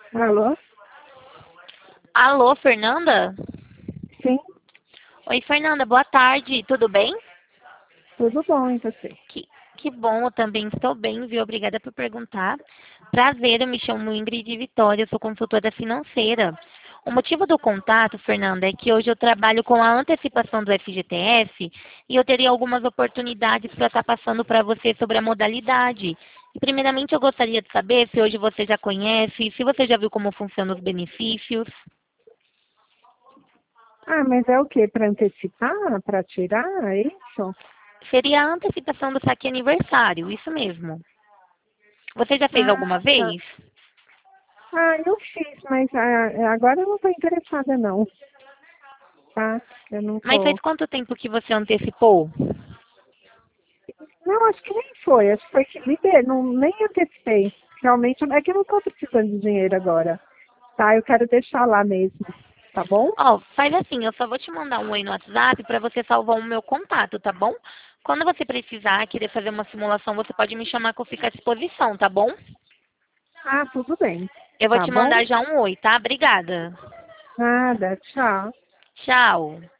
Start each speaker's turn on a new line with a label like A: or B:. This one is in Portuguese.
A: Alô?
B: Alô, Fernanda?
A: Sim,
B: Oi, Fernanda, boa tarde, tudo bem?
A: tudo bom, e você?
B: Que, que bom, eu também estou bem, viu? Obrigada por perguntar. Prazer, eu me chamo Ingrid Vitória, eu sou consultora financeira. O motivo do contato, Fernanda, é que hoje eu trabalho com a antecipação do FGTS e eu teria algumas oportunidades para estar passando para você sobre a modalidade. E, primeiramente, eu gostaria de saber se hoje você já conhece, se você já viu como funcionam os benefícios.
A: Ah, mas é o quê? Para antecipar? Para tirar? É isso?
B: Seria a antecipação do saque aniversário, isso mesmo. Você já fez
A: Ah,
B: alguma
A: tá.
B: vez?
A: Eu fiz, mas agora eu não estou interessada não, tá? Eu não
B: Mas faz
A: tô.
B: quanto tempo que você antecipou?
A: Não, acho que nem foi. Acho que foi que liberei, não, nem antecipei. Realmente, é que eu não estou precisando de dinheiro agora, tá? Eu quero deixar lá mesmo, tá bom?
B: Ó, faz assim, eu só vou te mandar um oi no WhatsApp para você salvar o meu contato, tá bom? Quando você precisar, querer fazer uma simulação, você pode me chamar que eu fico à disposição, tá bom?
A: Ah, tudo bem.
B: Eu vou
A: Tá
B: te
A: bom?
B: mandar já um oi, tá? Obrigada.
A: Nada, tchau.
B: Tchau.